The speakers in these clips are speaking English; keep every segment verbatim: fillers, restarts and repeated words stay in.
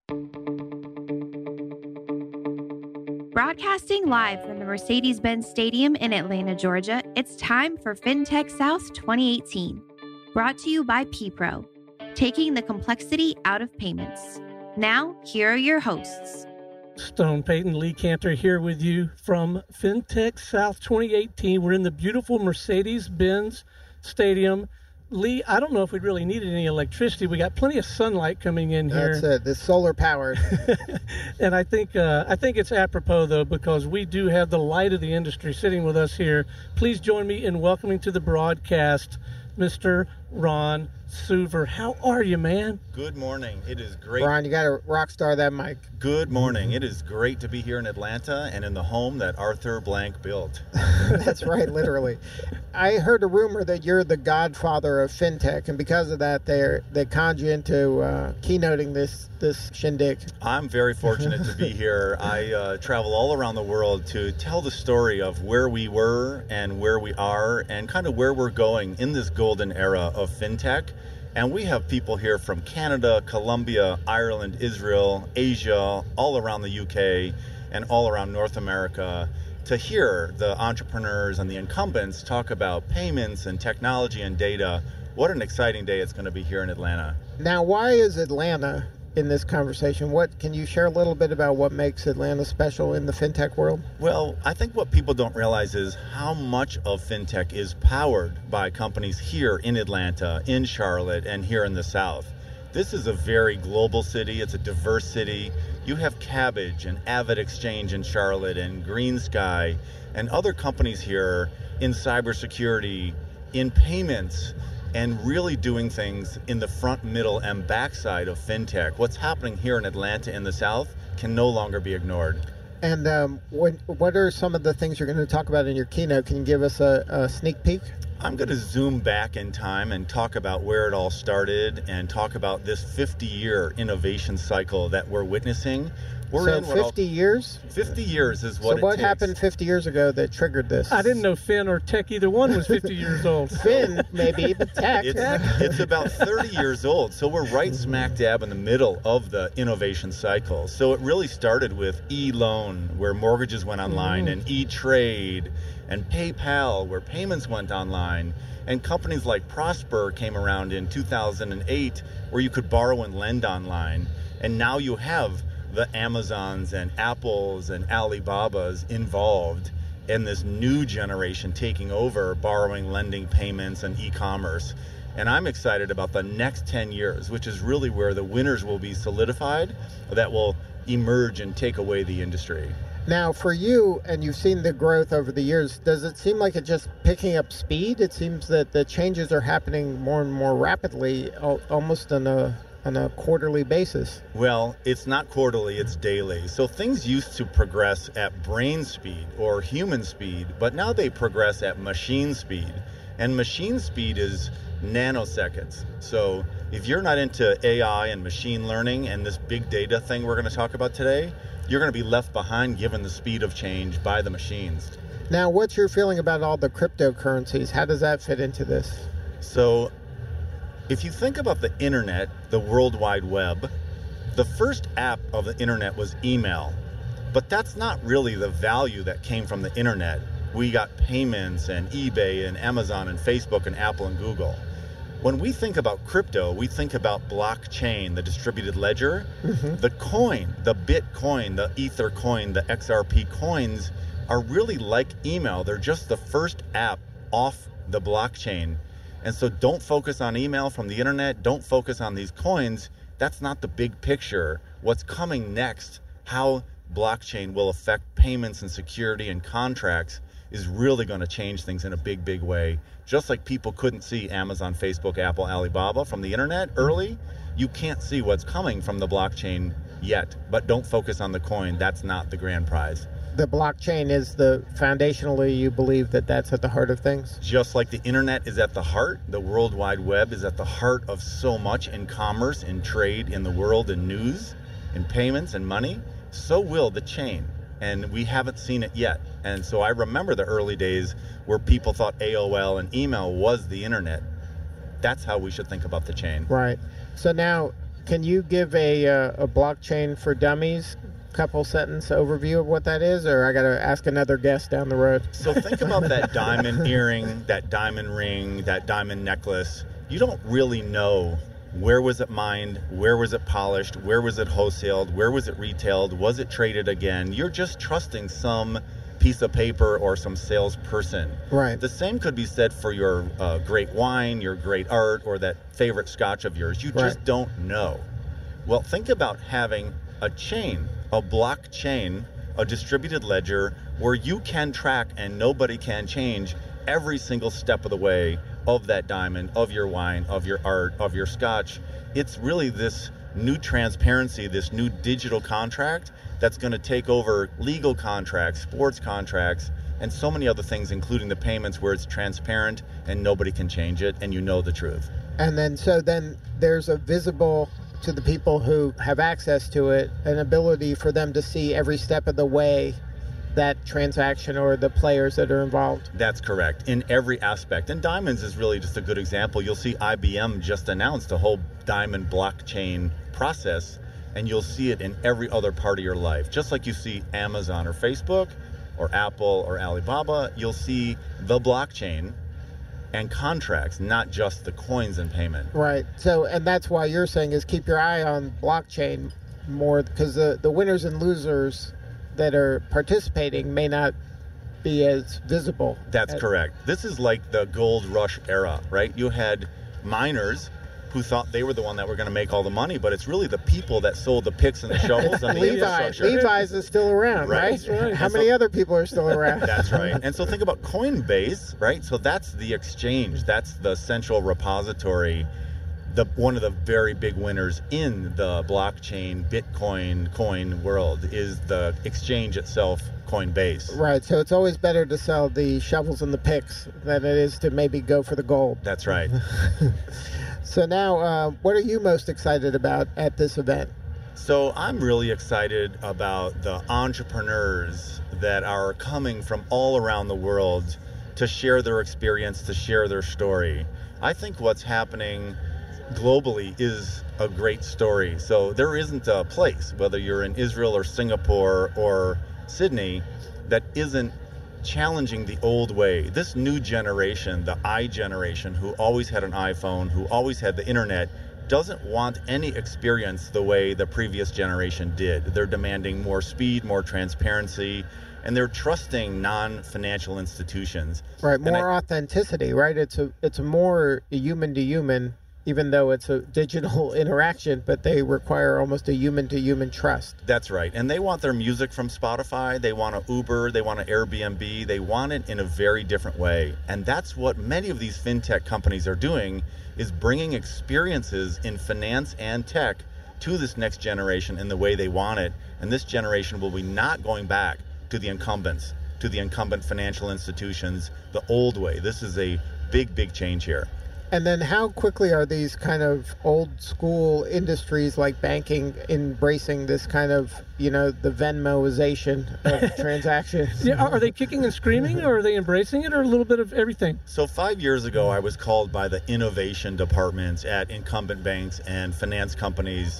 Broadcasting live from the Mercedes-Benz Stadium in Atlanta, Georgia, it's time for FinTech South twenty eighteen. Brought to you by P-Pro, taking the complexity out of payments. Now, here are your hosts. Stone Payton, Lee Cantor here with you from FinTech South twenty eighteen. We're in the beautiful Mercedes-Benz Stadium. Lee, I don't know if we really needed any electricity. We got plenty of sunlight coming in here. That's it. It's solar powered. And I think uh, I think it's apropos, though, because we do have the light of the industry sitting with us here. Please join me in welcoming to the broadcast Mister Ron Suver. How are you, man? Good morning. It is great. Ron, you got to rock star that mic. Good morning. It is great to be here in Atlanta and in the home that Arthur Blank built. That's right, literally. I heard a rumor that you're the godfather of fintech, and because of that, they they conned you into uh, keynoting this this shindig. I'm very fortunate to be here. I uh, travel all around the world to tell the story of where we were and where we are and kind of where we're going in this golden era of fintech. And we have people here from Canada, Colombia, Ireland, Israel, Asia, all around the U K, and all around North America to hear the entrepreneurs and the incumbents talk about payments and technology and data. What an exciting day it's going to be here in Atlanta. Now, why is Atlanta in this conversation? What can you share a little bit about what makes Atlanta special in the fintech world? Well, I think what people don't realize is how much of fintech is powered by companies here in Atlanta, in Charlotte, and here in the South. This is a very global city. It's a diverse city. You have Kabbage and Avid Exchange in Charlotte and Green Sky and other companies here in cybersecurity, in payments, and really doing things in the front, middle, and backside of fintech. What's happening here in Atlanta in the South can no longer be ignored. And um, what, what are some of the things you're going to talk about in your keynote? Can you give us a, a sneak peek? I'm going to zoom back in time and talk about where it all started and talk about this fifty-year innovation cycle that we're witnessing. We're so in fifty years? fifty years is what so it what takes. happened fifty years ago that triggered this? I didn't know Finn or Tech, either one, was fifty years old. Finn, maybe, but Tech. It's, it's about thirty years old, so we're right smack dab in the middle of the innovation cycle. So it really started with e-loan, where mortgages went online, mm. and e-trade, and PayPal, where payments went online, and companies like Prosper came around in two thousand eight, where you could borrow and lend online, and now you have the Amazons and Apples and Alibabas involved in this new generation taking over borrowing, lending, payments, and e-commerce. And I'm excited about the next ten years, which is really where the winners will be solidified that will emerge and take away the industry. Now, for you, and you've seen the growth over the years, does it seem like it's just picking up speed? It seems that the changes are happening more and more rapidly, almost on a on a quarterly basis. Well, it's not quarterly, it's daily. So things used to progress at brain speed or human speed, but now they progress at machine speed. And machine speed is nanoseconds. So if you're not into A I and machine learning and this big data thing we're going to talk about today, you're going to be left behind given the speed of change by the machines. Now, what's your feeling about all the cryptocurrencies? How does that fit into this? So if you think about the internet, the World Wide Web, the first app of the internet was email. But that's not really the value that came from the internet. We got payments and eBay and Amazon and Facebook and Apple and Google. When we think about crypto, we think about blockchain, the distributed ledger. Mm-hmm. The coin, the Bitcoin, the Ether coin, the X R P coins are really like email. They're just the first app off the blockchain. And so don't focus on email from the internet. Don't focus on these coins. That's not the big picture. What's coming next, how blockchain will affect payments and security and contracts, is really going to change things in a big, big way. Just like people couldn't see Amazon, Facebook, Apple, Alibaba from the internet early, you can't see what's coming from the blockchain yet. But don't focus on the coin. That's not the grand prize. The blockchain is the foundationally, you believe that that's at the heart of things? Just like the internet is at the heart, the World Wide Web is at the heart of so much in commerce, in trade, in the world, in news, in payments and money, so will the chain. And we haven't seen it yet. And so I remember the early days where people thought A O L and email was the internet. That's how we should think about the chain. Right. So now can you give a, uh, a blockchain for dummies couple sentence overview of what that is, or I got to ask another guest down the road? So think about that diamond earring, that diamond ring, that diamond necklace. You don't really know where was it mined, where was it polished, where was it wholesaled, where was it retailed, was it traded again? You're just trusting some piece of paper or some salesperson. Right. The same could be said for your uh, great wine, your great art, or that favorite scotch of yours. You just Right. don't know. Well, think about having a chain, a blockchain, a distributed ledger where you can track and nobody can change every single step of the way of that diamond, of your wine, of your art, of your scotch. It's really this new transparency, this new digital contract that's going to take over legal contracts, sports contracts, and so many other things, including the payments, where it's transparent and nobody can change it and you know the truth. And then, so then there's a visible, to the people who have access to it, an ability for them to see every step of the way that transaction or the players that are involved. That's correct, in every aspect. And diamonds is really just a good example. You'll see I B M just announced a whole diamond blockchain process, and you'll see it in every other part of your life. Just like you see Amazon or Facebook or Apple or Alibaba, you'll see the blockchain and contracts, not just the coins and payment. Right. So, and that's why you're saying is keep your eye on blockchain more, because the, the winners and losers that are participating may not be as visible. That's as, correct. This is like the gold rush era, right? You had miners who thought they were the one that were going to make all the money, but it's really the people that sold the picks and the shovels and the Levi, infrastructure. Levi's is still around, Right. right? That's right. How And many so- other people are still around? That's right. And so think about Coinbase, right? So that's the exchange. That's the central repository. The one of the very big winners in the blockchain, Bitcoin, coin world is the exchange itself, Coinbase. Right. So it's always better to sell the shovels and the picks than it is to maybe go for the gold. That's right. So now, uh, what are you most excited about at this event? So I'm really excited about the entrepreneurs that are coming from all around the world to share their experience, to share their story. I think what's happening globally is a great story. So there isn't a place, whether you're in Israel or Singapore or Sydney, that isn't challenging the old way. This new generation, the I generation, who always had an iPhone, who always had the internet, doesn't want any experience the way the previous generation did. They're demanding more speed, more transparency, and they're trusting non-financial institutions. Right. And More I- authenticity, right? It's a it's a more human to human, even though it's a digital interaction, but they require almost a human to human trust. That's right. And they want their music from Spotify. They want to Uber. They want to Airbnb. They want it in a very different way. And that's what many of these fintech companies are doing, is bringing experiences in finance and tech to this next generation in the way they want it. And this generation will be not going back to the incumbents, to the incumbent financial institutions, the old way. This is a big, big change here. And then how quickly are these kind of old school industries like banking embracing this kind of, you know, the Venmoization of transactions? Yeah, are are they kicking and screaming, or are they embracing it, or a little bit of everything? So five years ago, I was called by the innovation departments at incumbent banks and finance companies.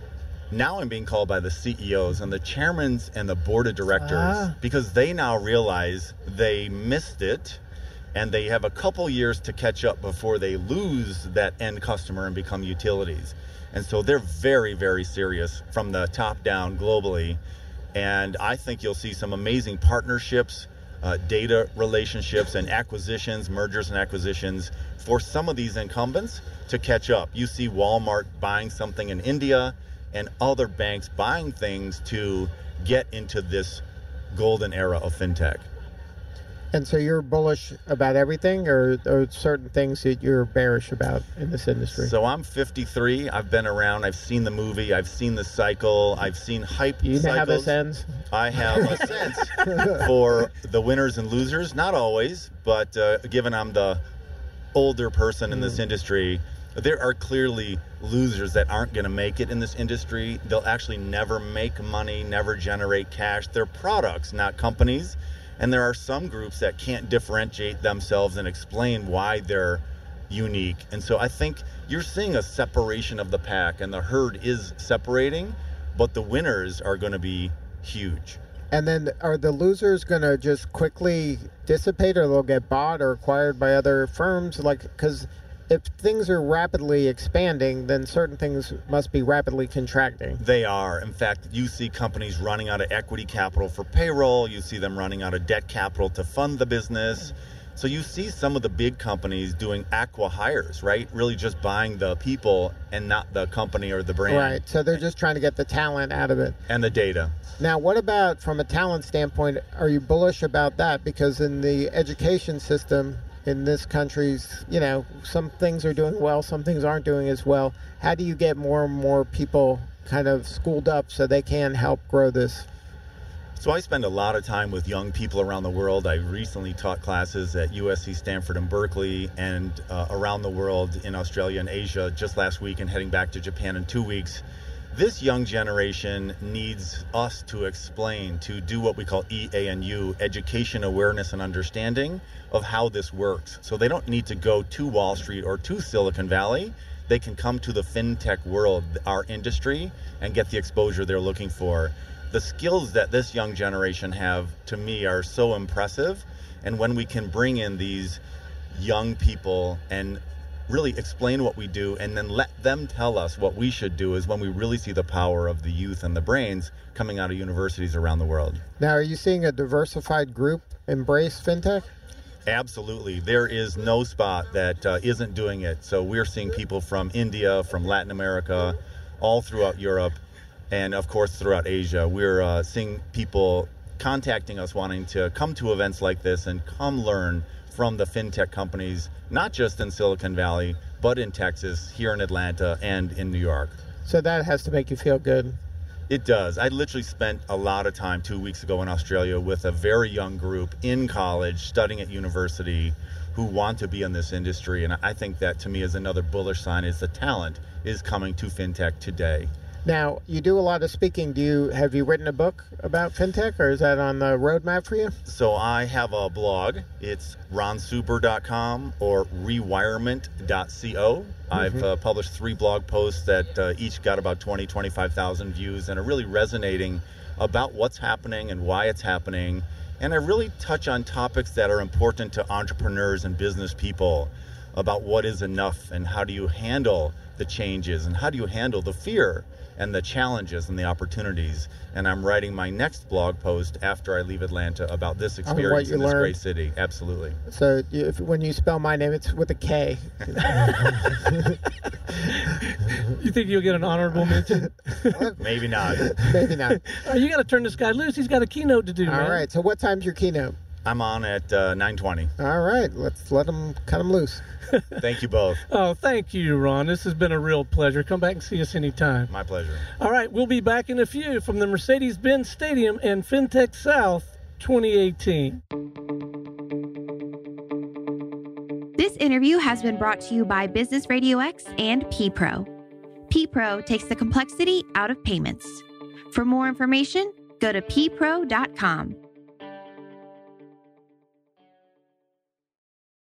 Now I'm being called by the C E Os and the chairmen and the board of directors Ah. because they now realize they missed it, and they have a couple years to catch up before they lose that end customer and become utilities. And so they're very, very serious from the top down globally. And I think you'll see some amazing partnerships, uh, data relationships and acquisitions, mergers and acquisitions for some of these incumbents to catch up. You see Walmart buying something in India and other banks buying things to get into this golden era of fintech. And so you're bullish about everything, or, or certain things that you're bearish about in this industry? So I'm fifty-three. I've been around. I've seen the movie. I've seen the cycle. I've seen hype you know cycles. how this ends? I have a sense for the winners and losers. Not always, but uh, given I'm the older person in this industry, there are clearly losers that aren't going to make it in this industry. They'll actually never make money, never generate cash. They're products, not companies. And there are some groups that can't differentiate themselves and explain why they're unique. And so I think you're seeing a separation of the pack, and the herd is separating, but the winners are going to be huge. And then are the losers going to just quickly dissipate, or they'll get bought or acquired by other firms? Like, because if things are rapidly expanding, then certain things must be rapidly contracting. They are. In fact, you see companies running out of equity capital for payroll. You see them running out of debt capital to fund the business. So you see some of the big companies doing acqui-hires, right? Really just buying the people and not the company or the brand. Right. So they're just trying to get the talent out of it. And the data. Now, what about from a talent standpoint? Are you bullish about that? Because in the education system in this country's, you know, some things are doing well, some things aren't doing as well. How do you get more and more people kind of schooled up so they can help grow this? So I spend a lot of time with young people around the world. I recently taught classes at U S C, Stanford, and Berkeley, and uh, around the world in Australia and Asia just last week, and heading back to Japan in two weeks. This young generation needs us to explain, to do what we call E A N U, education, awareness, and understanding of how this works. So they don't need to go to Wall Street or to Silicon Valley. They can come to the fintech world, our industry, and get the exposure they're looking for. The skills that this young generation have, to me, are so impressive. And when we can bring in these young people and really explain what we do and then let them tell us what we should do, is when we really see the power of the youth and the brains coming out of universities around the world. Now, are you seeing a diversified group embrace fintech? Absolutely. There is no spot that uh, isn't doing it. So we're seeing people from India, from Latin America, all throughout Europe, and of course throughout Asia. We're uh, seeing people contacting us wanting to come to events like this and come learn from the fintech companies, not just in Silicon Valley, but in Texas, here in Atlanta, and in New York. So that has to make you feel good. It does. I literally spent a lot of time two weeks ago in Australia with a very young group in college, studying at university, who want to be in this industry. And I think that, to me, is another bullish sign, is the talent is coming to fintech today. Now, you do a lot of speaking. Do you have you written a book about fintech, or is that on the roadmap for you? So I have a blog. It's ron suber dot com or rewirement dot co. Mm-hmm. I've uh, published three blog posts that uh, each got about twenty, twenty-five thousand views and are really resonating about what's happening and why it's happening. And I really touch on topics that are important to entrepreneurs and business people, about what is enough and how do you handle the changes and how do you handle the fear and the challenges and the opportunities. And I'm writing my next blog post after I leave Atlanta about this experience in this learned. great city. Absolutely. So if, when you spell my name, it's with a K. You think you'll get an honorable mention? Maybe not. Maybe not. Oh, you got to turn this guy loose. He's got a keynote to do, All man. right. So what time's your keynote? I'm on at uh, nine twenty. All right. Let's let them cut them loose. Thank you both. Oh, thank you, Ron. This has been a real pleasure. Come back and see us anytime. My pleasure. All right, we'll be back in a few from the Mercedes-Benz Stadium and FinTech South twenty eighteen. This interview has been brought to you by Business Radio X and P-Pro. P-Pro takes the complexity out of payments. For more information, go to p pro dot com.